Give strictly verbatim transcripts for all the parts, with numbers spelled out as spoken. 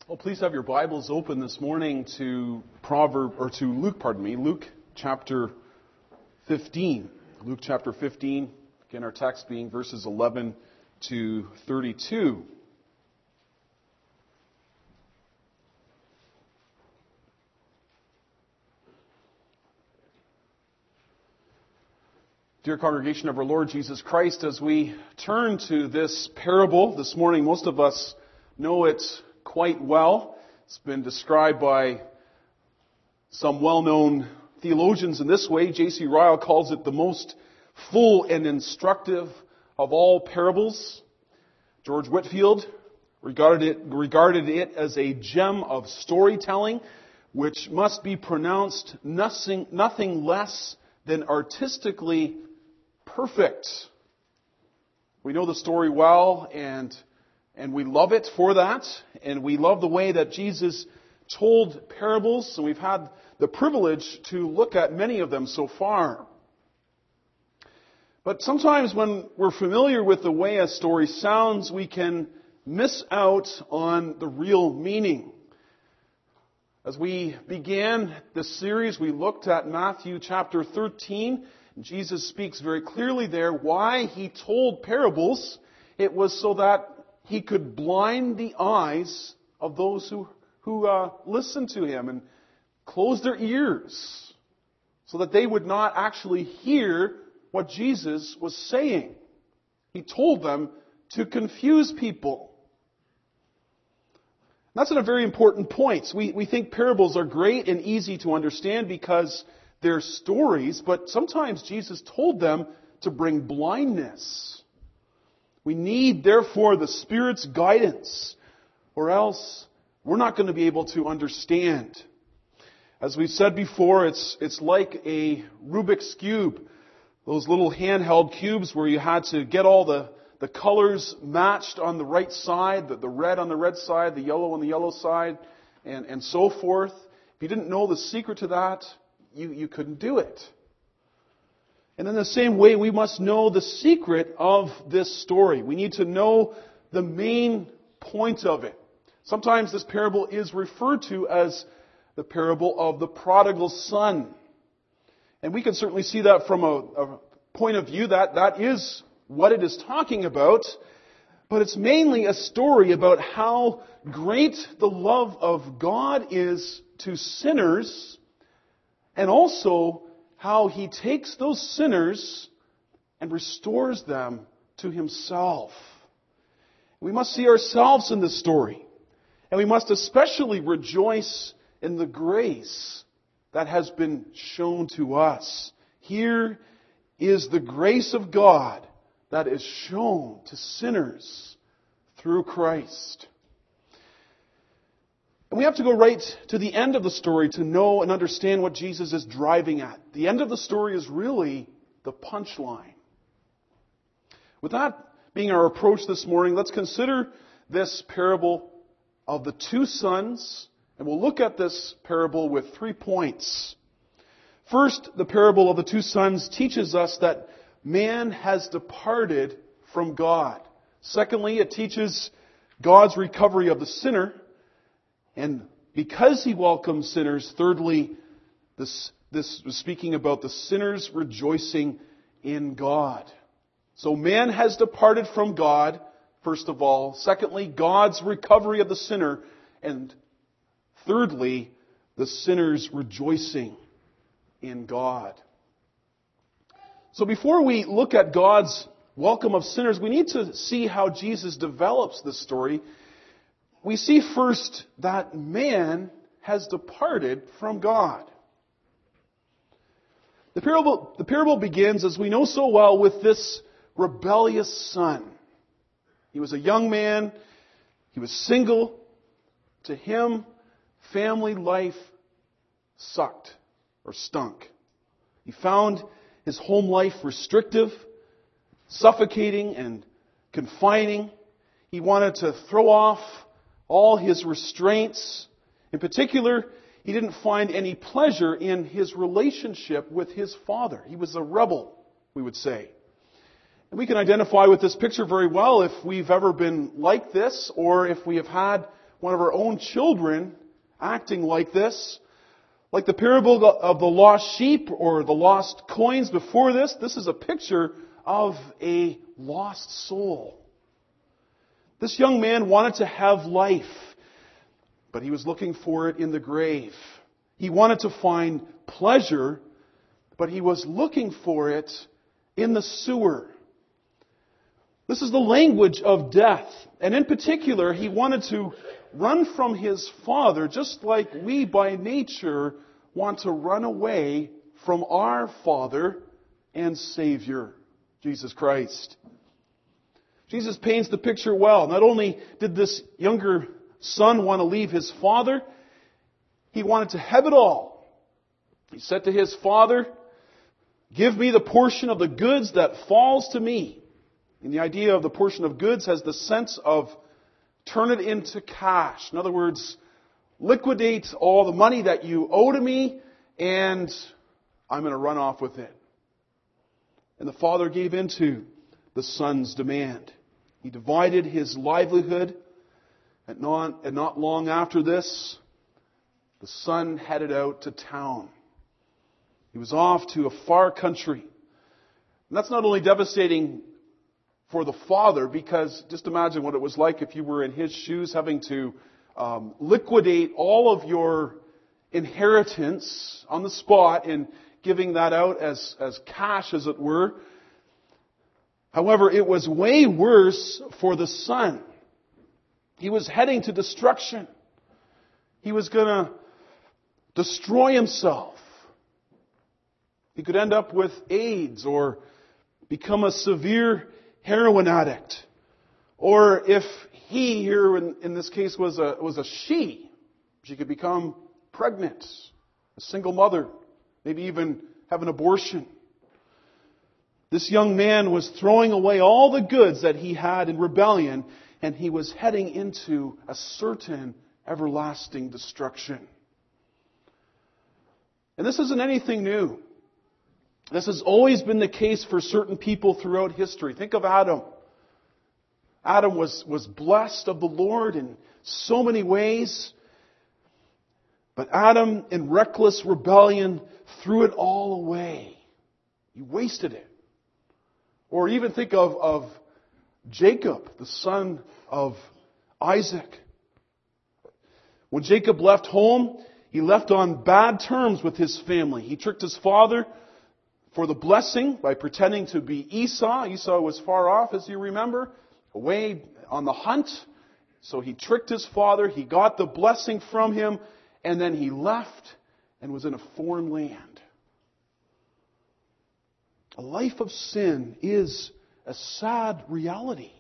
Well, please have your Bibles open this morning to Proverb or to Luke, pardon me, Luke chapter fifteen. Luke chapter fifteen. Again, our text being verses eleven to thirty-two. Dear congregation of our Lord Jesus Christ, as we turn to this parable this morning, most of us know it quite well. It's been described by some well-known theologians in this way. J C Ryle calls it the most full and instructive of all parables. George Whitefield regarded it, regarded it as a gem of storytelling, which must be pronounced nothing, nothing less than artistically perfect. We know the story well, and and we love it for that, and we love the way that Jesus told parables, and we've had the privilege to look at many of them so far. But sometimes when we're familiar with the way a story sounds, we can miss out on the real meaning. As we began this series, we looked at Matthew chapter thirteen. Jesus speaks very clearly there why he told parables. It was so that he could blind the eyes of those who, who uh, listened to him and close their ears so that they would not actually hear what Jesus was saying. He told them to confuse people. That's a very important point. We, we think parables are great and easy to understand because they're stories, but sometimes Jesus told them to bring blindness. We need, therefore, the Spirit's guidance, or else we're not going to be able to understand. As we've said before, it's it's like a Rubik's Cube. Those little handheld cubes where you had to get all the, the colors matched on the right side, the, the red on the red side, the yellow on the yellow side, and, and so forth. If you didn't know the secret to that, you, you couldn't do it. And in the same way, we must know the secret of this story. We need to know the main point of it. Sometimes this parable is referred to as the parable of the prodigal son. And we can certainly see that from a, a point of view that that is what it is talking about. But it's mainly a story about how great the love of God is to sinners, and also how He takes those sinners and restores them to Himself. We must see ourselves in this story. And we must especially rejoice in the grace that has been shown to us. Here is the grace of God that is shown to sinners through Christ. And we have to go right to the end of the story to know and understand what Jesus is driving at. The end of the story is really the punchline. With that being our approach this morning, let's consider this parable of the two sons. And we'll look at this parable with three points. First, the parable of the two sons teaches us that man has departed from God. Secondly, it teaches God's recovery of the sinner. And because He welcomes sinners, thirdly, this, this was speaking about the sinners rejoicing in God. So man has departed from God, first of all. Secondly, God's recovery of the sinner. And thirdly, the sinners rejoicing in God. So before we look at God's welcome of sinners, we need to see how Jesus develops this story. We see first that man has departed from God. The parable, the parable begins, as we know so well, with this rebellious son. He was a young man. He was single. To him, family life sucked or stunk. He found his home life restrictive, suffocating, and confining. He wanted to throw off all his restraints. In particular, he didn't find any pleasure in his relationship with his father. He was a rebel, we would say. And we can identify with this picture very well if we've ever been like this, or if we have had one of our own children acting like this. Like the parable of the lost sheep or the lost coins before this, this is a picture of a lost soul. This young man wanted to have life, but he was looking for it in the grave. He wanted to find pleasure, but he was looking for it in the sewer. This is the language of death. And in particular, he wanted to run from his Father, just like we by nature want to run away from our Father and Savior, Jesus Christ. Jesus paints the picture well. Not only did this younger son want to leave his father, he wanted to have it all. He said to his father, "Give me the portion of the goods that falls to me." And the idea of the portion of goods has the sense of turn it into cash. In other words, liquidate all the money that you owe to me, and I'm going to run off with it. And the father gave in to the son's demand. He divided his livelihood, and not, and not long after this, the son headed out to town. He was off to a far country. And that's not only devastating for the father, because just imagine what it was like if you were in his shoes, having to um, liquidate all of your inheritance on the spot and giving that out as, as cash, as it were. However, it was way worse for the son. He was heading to destruction. He was going to destroy himself. He could end up with AIDS or become a severe heroin addict. Or if he, here in, in this case, was a, was a she, she could become pregnant, a single mother, maybe even have an abortion. This young man was throwing away all the goods that he had in rebellion, and he was heading into a certain everlasting destruction. And this isn't anything new. This has always been the case for certain people throughout history. Think of Adam. Adam was, was blessed of the Lord in so many ways. But Adam, in reckless rebellion, threw it all away. He wasted it. Or even think of, of Jacob, the son of Isaac. When Jacob left home, he left on bad terms with his family. He tricked his father for the blessing by pretending to be Esau. Esau was far off, as you remember, away on the hunt. So he tricked his father. He got the blessing from him. And then he left and was in a foreign land. A life of sin is a sad reality.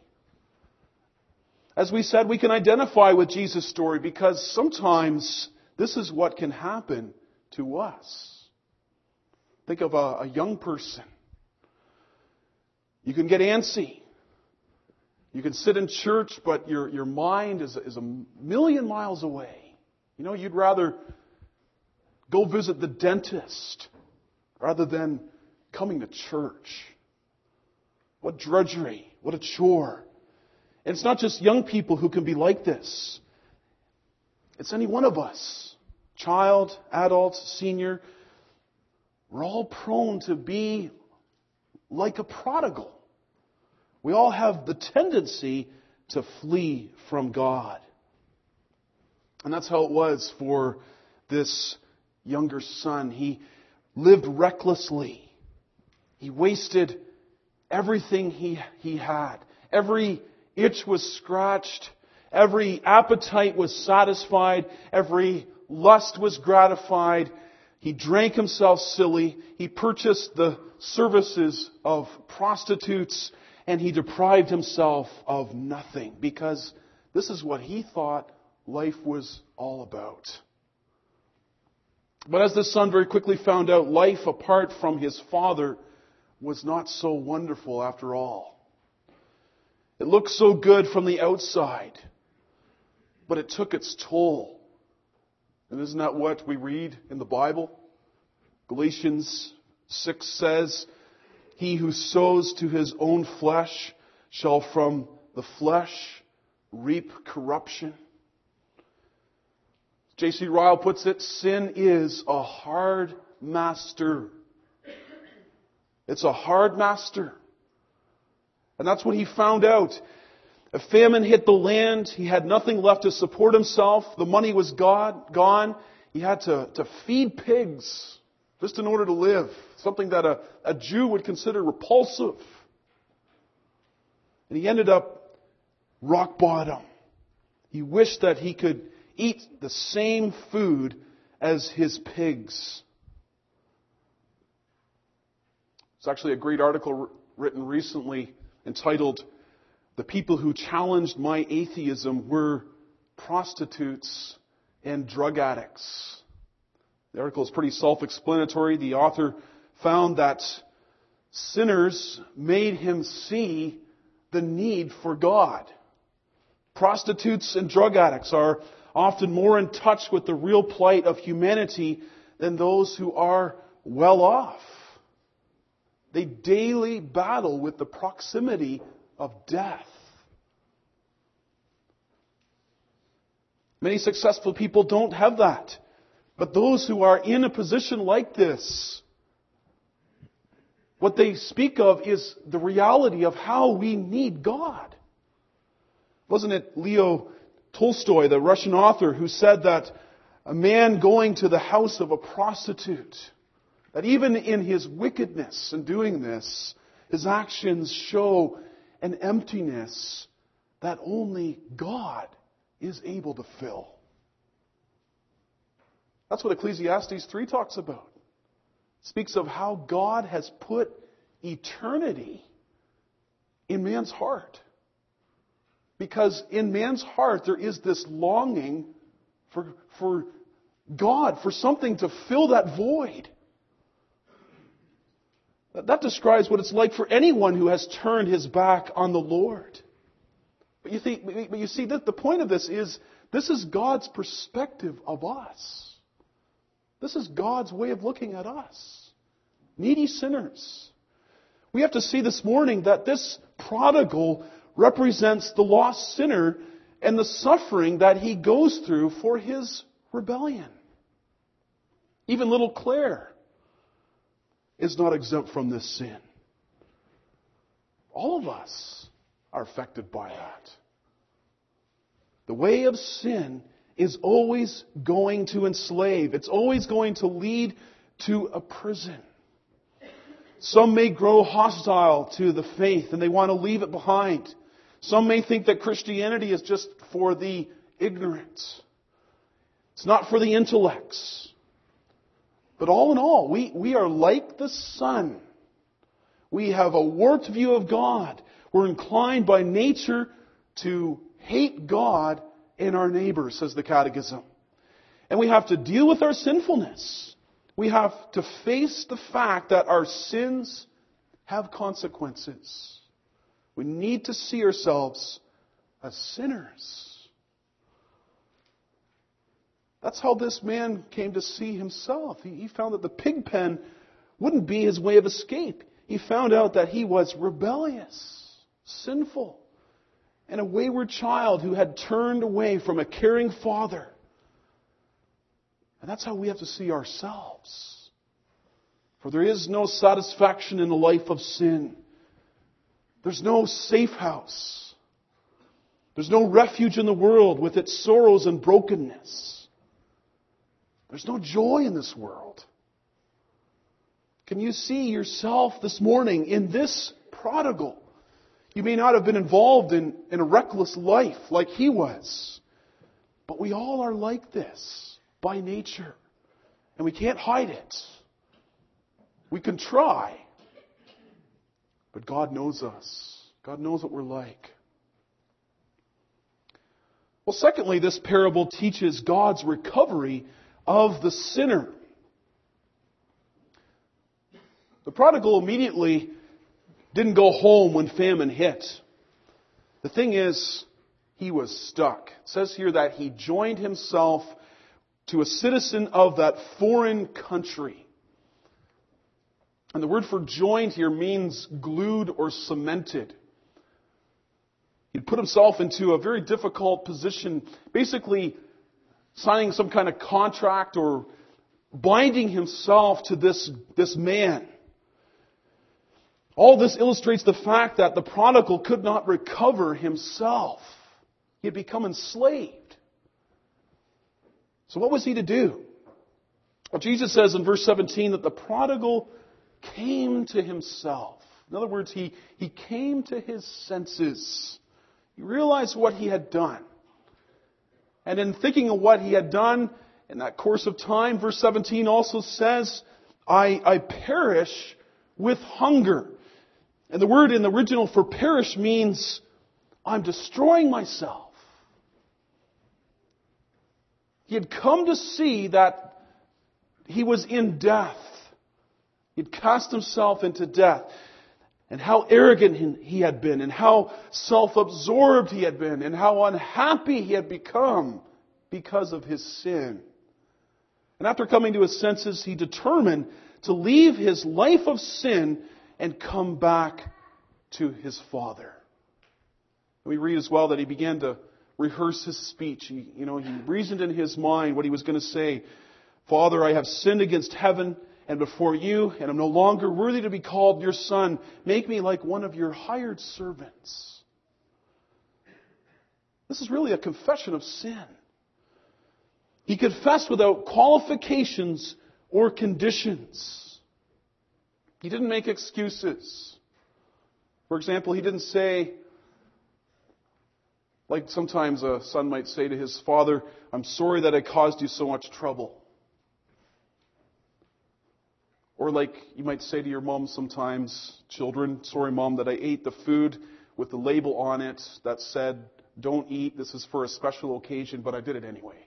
As we said, we can identify with Jesus' story because sometimes this is what can happen to us. Think of a, a young person. You can get antsy. You can sit in church, but your, your mind is, is a million miles away. You know, you'd rather go visit the dentist rather than coming to church. What drudgery. What a chore. And it's not just young people who can be like this. It's any one of us. Child, adult, senior. We're all prone to be like a prodigal. We all have the tendency to flee from God. And that's how it was for this younger son. He lived recklessly. He wasted everything he, he had. Every itch was scratched. Every appetite was satisfied. Every lust was gratified. He drank himself silly. He purchased the services of prostitutes. And he deprived himself of nothing. Because this is what he thought life was all about. But as the son very quickly found out, life apart from his father was not so wonderful after all. It looked so good from the outside, but it took its toll. And isn't that what we read in the Bible? Galatians six says, "He who sows to his own flesh shall from the flesh reap corruption. J C Ryle puts it, sin is a hard master. It's a hard master. And that's what he found out. A famine hit the land. He had nothing left to support himself. The money was God, gone. He had to, to feed pigs just in order to live. Something that a, a Jew would consider repulsive. And he ended up rock bottom. He wished that he could eat the same food as his pigs. There's actually a great article written recently entitled, "The People Who Challenged My Atheism Were Prostitutes and Drug Addicts." The article is pretty self-explanatory. The author found that sinners made him see the need for God. Prostitutes and drug addicts are often more in touch with the real plight of humanity than those who are well off. They daily battle with the proximity of death. Many successful people don't have that. But those who are in a position like this, what they speak of is the reality of how we need God. Wasn't it Leo Tolstoy, the Russian author, who said that a man going to the house of a prostitute, that even in his wickedness in doing this, his actions show an emptiness that only God is able to fill. That's what Ecclesiastes three talks about. It speaks of how God has put eternity in man's heart. Because in man's heart there is this longing for, for God, for something to fill that void. That describes what it's like for anyone who has turned his back on the Lord. But you see, but you see that the point of this is, this is God's perspective of us. This is God's way of looking at us. Needy sinners. We have to see this morning that this prodigal represents the lost sinner and the suffering that he goes through for his rebellion. Even little Claire is not exempt from this sin. All of us are affected by that. The way of sin is always going to enslave. It's always going to lead to a prison. Some may grow hostile to the faith and they want to leave it behind. Some may think that Christianity is just for the ignorant. It's not for the intellects. But all in all, we, we are like the sun. We have a warped view of God. We're inclined by nature to hate God and our neighbor, says the Catechism. And we have to deal with our sinfulness. We have to face the fact that our sins have consequences. We need to see ourselves as sinners. That's how this man came to see himself. He, he found that the pig pen wouldn't be his way of escape. He found out that he was rebellious, sinful, and a wayward child who had turned away from a caring father. And that's how we have to see ourselves. For there is no satisfaction in the life of sin. There's no safe house. There's no refuge in the world with its sorrows and brokenness. There's no joy in this world. Can you see yourself this morning in this prodigal? You may not have been involved in, in a reckless life like he was. But we all are like this by nature. And we can't hide it. We can try. But God knows us. God knows what we're like. Well, secondly, this parable teaches God's recovery of the sinner. The prodigal immediately didn't go home when famine hit. The thing is, he was stuck. It says here that he joined himself to a citizen of that foreign country. And the word for joined here means glued or cemented. He'd put himself into a very difficult position, basically signing some kind of contract or binding himself to this, this man. All this illustrates the fact that the prodigal could not recover himself. He had become enslaved. So what was he to do? Well, Jesus says in verse seventeen that the prodigal came to himself. In other words, he, he came to his senses. He realized what he had done. And in thinking of what he had done in that course of time, verse seventeen also says, I, I perish with hunger. And the word in the original for perish means I'm destroying myself. He had come to see that he was in death. He had cast himself into death. And how arrogant he had been, and how self-absorbed he had been, and how unhappy he had become because of his sin. And after coming to his senses, he determined to leave his life of sin and come back to his Father. We read as well that he began to rehearse his speech. He, you know, he reasoned in his mind what he was going to say. Father, I have sinned against heaven and before you, and I'm no longer worthy to be called your son. Make me like one of your hired servants. This is really a confession of sin. He confessed without qualifications or conditions. He didn't make excuses. For example, he didn't say, like sometimes a son might say to his father, I'm sorry that I caused you so much trouble. Or like you might say to your mom sometimes, children, sorry mom that I ate the food with the label on it that said, don't eat, this is for a special occasion, but I did it anyway.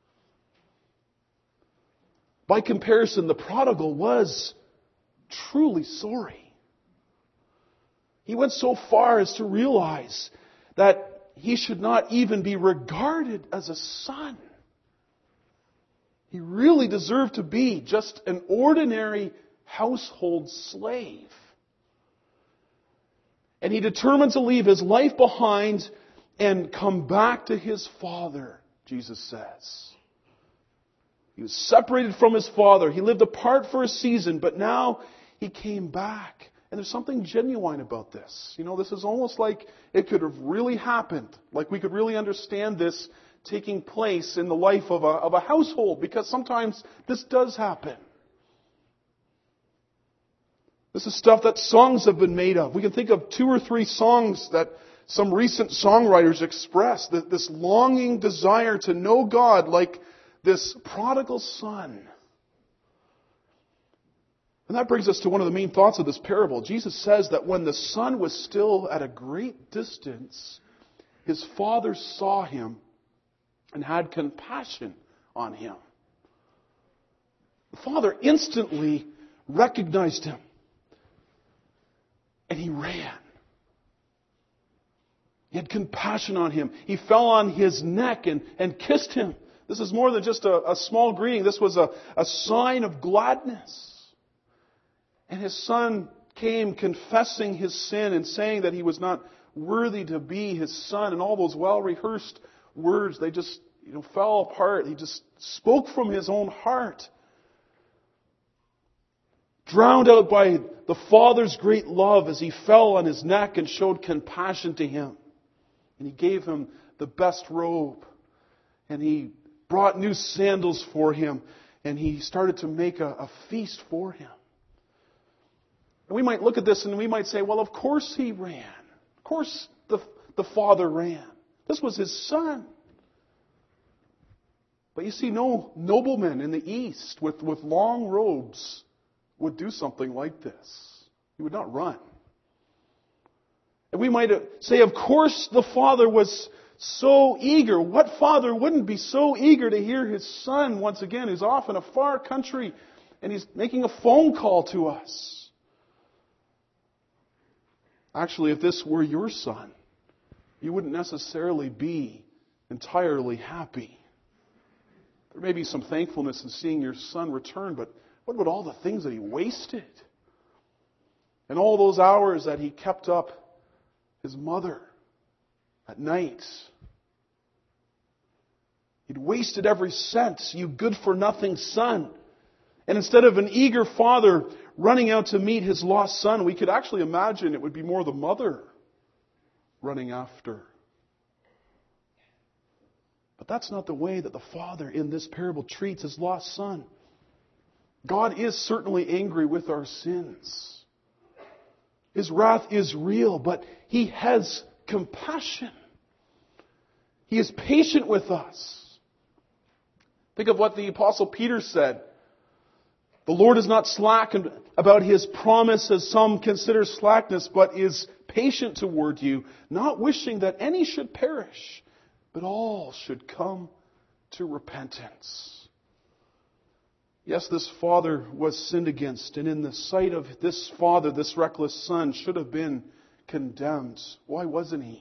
By comparison, the prodigal was truly sorry. He went so far as to realize that he should not even be regarded as a son. He really deserved to be just an ordinary household slave. And he determined to leave his life behind and come back to his father, Jesus says. He was separated from his father. He lived apart for a season, but now he came back. And there's something genuine about this. You know, this is almost like it could have really happened. Like we could really understand this taking place in the life of a, of a household, because sometimes this does happen. This is stuff that songs have been made of. We can think of two or three songs that some recent songwriters express, that this longing desire to know God like this prodigal son. And that brings us to one of the main thoughts of this parable. Jesus says that when the son was still at a great distance, his father saw him and had compassion on him. The father instantly recognized him. And he ran. He had compassion on him. He fell on his neck and, and kissed him. This is more than just a, a small greeting. This was a, a sign of gladness. And his son came confessing his sin and saying that he was not worthy to be his son. And all those well-rehearsed words, they just you know, fell apart. He just spoke from his own heart. Drowned out by the Father's great love as he fell on his neck and showed compassion to him. And he gave him the best robe. And he brought new sandals for him. And he started to make a, a feast for him. And we might look at this and we might say, well, of course he ran. Of course the, the father ran. This was his son. But you see, no nobleman in the East with, with long robes would do something like this. He would not run. And we might say, of course the father was so eager. What father wouldn't be so eager to hear his son once again, who's off in a far country, and he's making a phone call to us? Actually, if this were your son, you wouldn't necessarily be entirely happy. There may be some thankfulness in seeing your son return, but what about all the things that he wasted? And all those hours that he kept up his mother at night? You'd wasted every cent, you good-for-nothing son. And instead of an eager father running out to meet his lost son, we could actually imagine it would be more the mother running after. But that's not the way that the father in this parable treats his lost son. God is certainly angry with our sins. His wrath is real, but He has compassion. He is patient with us. Think of what the Apostle Peter said. The Lord is not slack about His promise, as some consider slackness, but is patient toward you, not wishing that any should perish, but all should come to repentance. Yes, this father was sinned against, and in the sight of this father, this reckless son should have been condemned. Why wasn't he?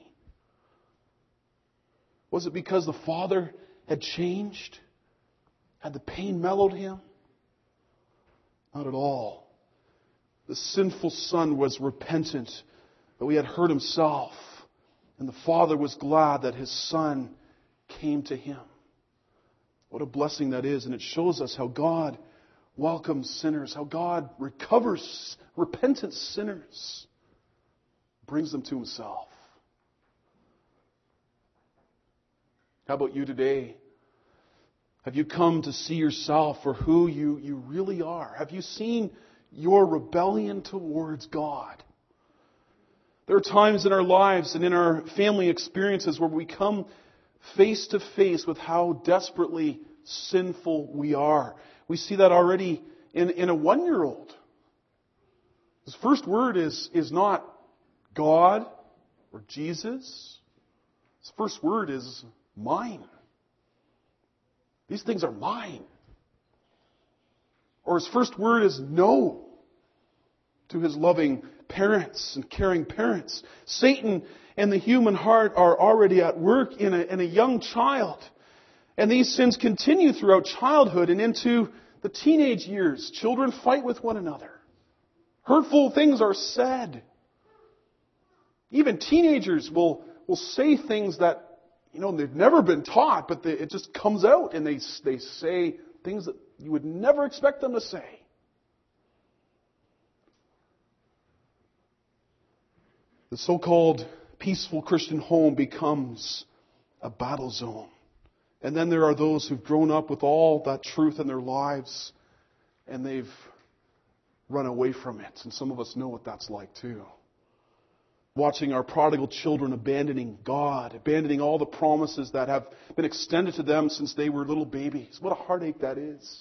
Was it because the father had changed? Had the pain mellowed him? Not at all. The sinful son was repentant, but he had hurt himself, and the father was glad that his son came to him. What a blessing that is, and it shows us how God welcomes sinners, how God recovers repentant sinners, brings them to Himself. How about you today? Have you come to see yourself for who you, you really are? Have you seen your rebellion towards God? There are times in our lives and in our family experiences where we come face to face with how desperately sinful we are. We see that already in, in a one-year-old. His first word is, is not God or Jesus. His first word is mine. These things are mine. Or his first word is no to his loving parents and caring parents. Satan and the human heart are already at work in a, in a young child. And these sins continue throughout childhood and into the teenage years. Children fight with one another. Hurtful things are said. Even teenagers will, will say things that, you know, they've never been taught, but they, it just comes out, and they, they say things that you would never expect them to say. The so-called peaceful Christian home becomes a battle zone. And then there are those who've grown up with all that truth in their lives, and they've run away from it. And some of us know what that's like too. Watching our prodigal children abandoning God, abandoning all the promises that have been extended to them since they were little babies. What a heartache that is.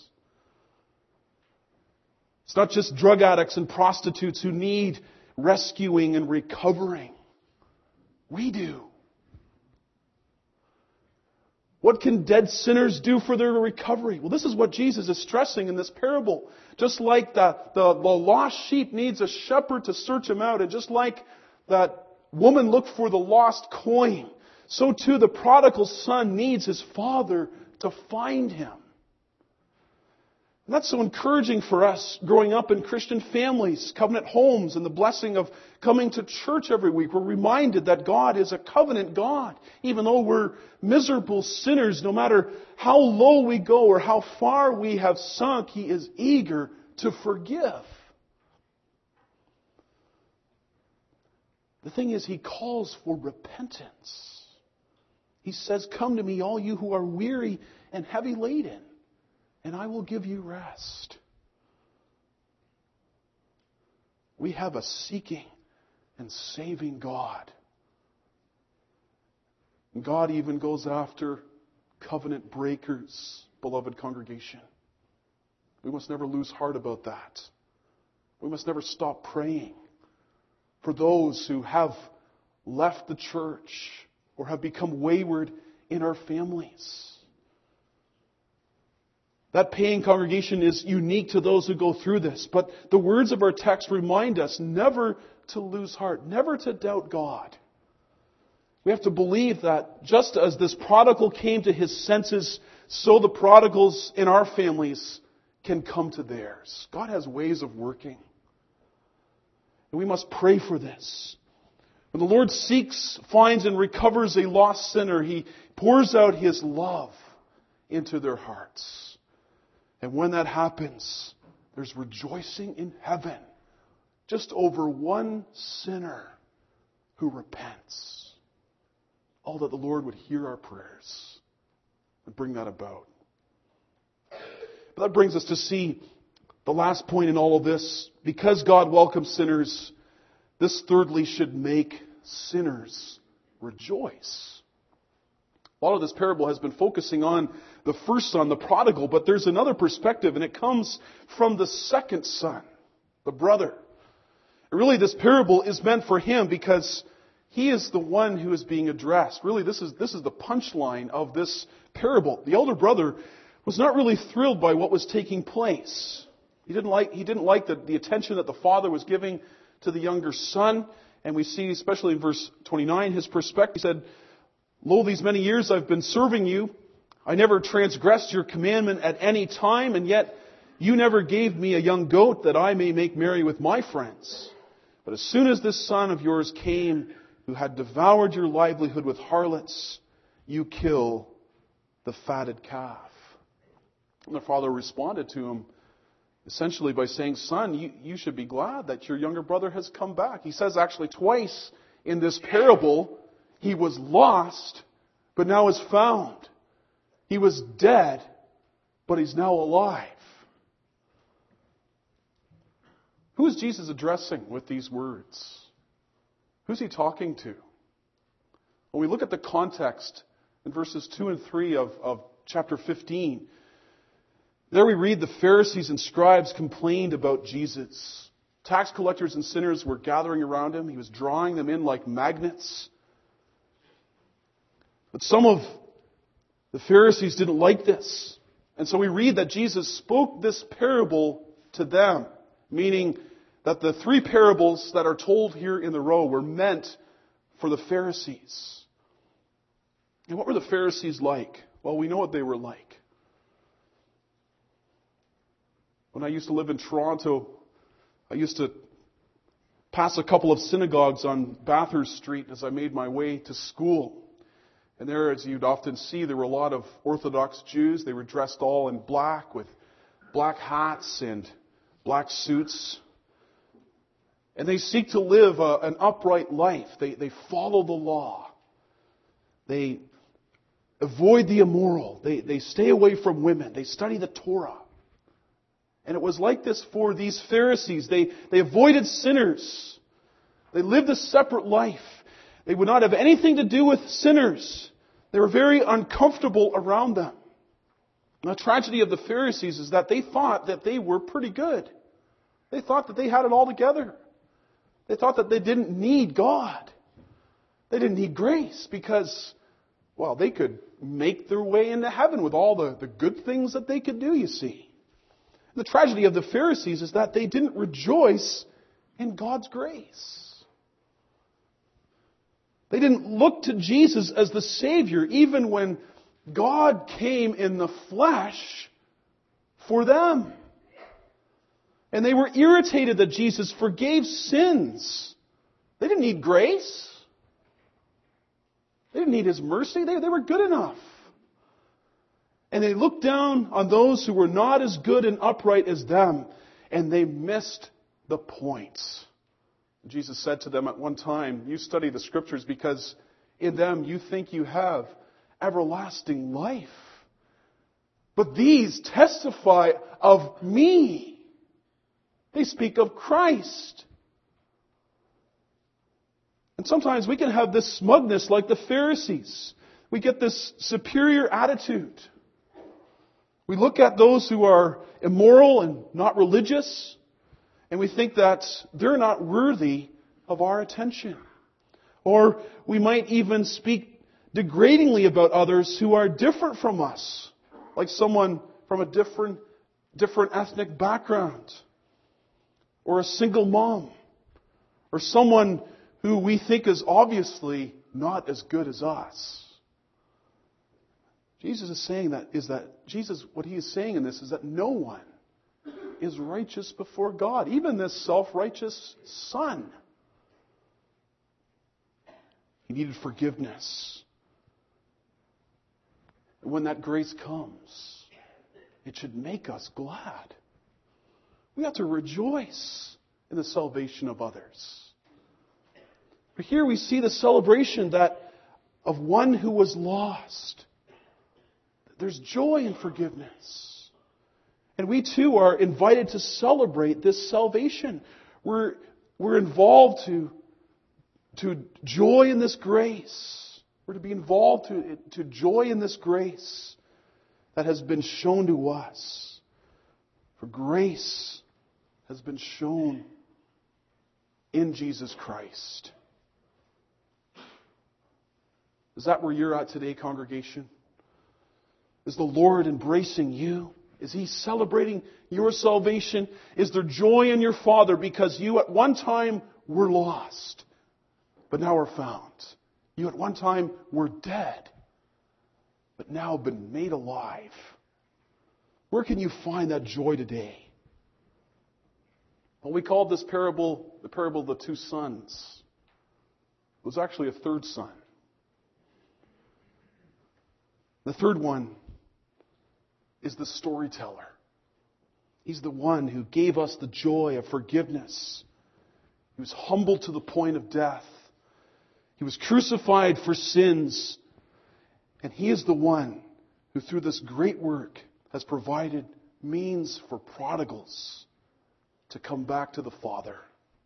It's not just drug addicts and prostitutes who need rescuing and recovering. We do. What can dead sinners do for their recovery? Well, this is what Jesus is stressing in this parable. Just like the, the, the lost sheep needs a shepherd to search him out, and just like that woman looked for the lost coin, so too the prodigal son needs his father to find him. And that's so encouraging for us growing up in Christian families, covenant homes, and the blessing of coming to church every week. We're reminded that God is a covenant God. Even though we're miserable sinners, no matter how low we go or how far we have sunk, He is eager to forgive. The thing is, He calls for repentance. He says, "Come to me, all you who are weary and heavy laden, and I will give you rest." We have a seeking and saving God. And God even goes after covenant breakers, beloved congregation. We must never lose heart about that. We must never stop praying for those who have left the church or have become wayward in our families. That paying congregation is unique to those who go through this. But the words of our text remind us never to lose heart, never to doubt God. We have to believe that just as this prodigal came to his senses, so the prodigals in our families can come to theirs. God has ways of working. And we must pray for this. When the Lord seeks, finds, and recovers a lost sinner, He pours out His love into their hearts. And when that happens, there's rejoicing in heaven just over one sinner who repents. Oh, that the Lord would hear our prayers and bring that about. But that brings us to see the last point in all of this. Because God welcomes sinners, this thirdly should make sinners rejoice. A lot of this parable has been focusing on the first son, the prodigal, but there's another perspective, and it comes from the second son, the brother. And really, this parable is meant for him because he is the one who is being addressed. Really, this is, this is the punchline of this parable. The elder brother was not really thrilled by what was taking place. He didn't like, he didn't like the, the attention that the father was giving to the younger son. And we see, especially in verse twenty-nine, his perspective. He said, "Lo, these many years I've been serving you. I never transgressed your commandment at any time, and yet you never gave me a young goat that I may make merry with my friends. But as soon as this son of yours came, who had devoured your livelihood with harlots, you kill the fatted calf." And the father responded to him essentially by saying, "Son, you, you should be glad that your younger brother has come back." He says actually twice in this parable, he was lost, but now is found. He was dead, but he's now alive. Who is Jesus addressing with these words? Who's he talking to? When we look at the context in verses two and three of, of chapter fifteen, there we read the Pharisees and scribes complained about Jesus. Tax collectors and sinners were gathering around him. He was drawing them in like magnets. But some of the Pharisees didn't like this. And so we read that Jesus spoke this parable to them, meaning that the three parables that are told here in the row were meant for the Pharisees. And what were the Pharisees like? Well, we know what they were like. When I used to live in Toronto, I used to pass a couple of synagogues on Bathurst Street as I made my way to school. And there, as you'd often see, there were a lot of Orthodox Jews. They were dressed all in black with black hats and black suits. And they seek to live a, an upright life. They, they follow the law. They avoid the immoral. They, they stay away from women. They study the Torah. And it was like this for these Pharisees. They, they avoided sinners. They lived a separate life. They would not have anything to do with sinners. They were very uncomfortable around them. And the tragedy of the Pharisees is that they thought that they were pretty good. They thought that they had it all together. They thought that they didn't need God. They didn't need grace because, well, they could make their way into heaven with all the, the good things that they could do, you see. The tragedy of the Pharisees is that they didn't rejoice in God's grace. They didn't look to Jesus as the Savior, even when God came in the flesh for them. And they were irritated that Jesus forgave sins. They didn't need grace. They didn't need His mercy. They, they were good enough. And they looked down on those who were not as good and upright as them, and they missed the point. Jesus said to them at one time, "You study the Scriptures because in them you think you have everlasting life. But these testify of me." They speak of Christ. And sometimes we can have this smugness like the Pharisees. We get this superior attitude. We look at those who are immoral and not religious, and we think that they're not worthy of our attention. Or we might even speak degradingly about others who are different from us, like someone from a different, different ethnic background, or a single mom, or someone who we think is obviously not as good as us. Jesus is saying that, is that, Jesus, what He is saying in this is that no one is righteous before God. Even this self-righteous son. He needed forgiveness. And when that grace comes, it should make us glad. We have to rejoice in the salvation of others. But here we see the celebration that of one who was lost. There's joy in forgiveness. And we too are invited to celebrate this salvation. We're, we're involved to, to joy in this grace. We're to be involved to, to joy in this grace that has been shown to us. For grace has been shown in Jesus Christ. Is that where you're at today, congregation? Is the Lord embracing you? Is He celebrating your salvation? Is there joy in your Father because you at one time were lost, but now are found? You at one time were dead, but now have been made alive. Where can you find that joy today? Well, we called this parable the parable of the two sons. It was actually a third son. The third one is the storyteller. He's the one who gave us the joy of forgiveness. He was humbled to the point of death. He was crucified for sins. And He is the one who, through this great work, has provided means for prodigals to come back to the Father.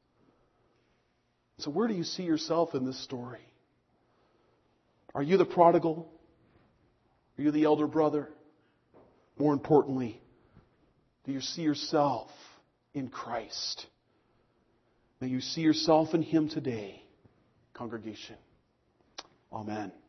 So where do you see yourself in this story? Are you the prodigal? Are you the elder brother? More importantly, do you see yourself in Christ? May you see yourself in Him today, congregation. Amen.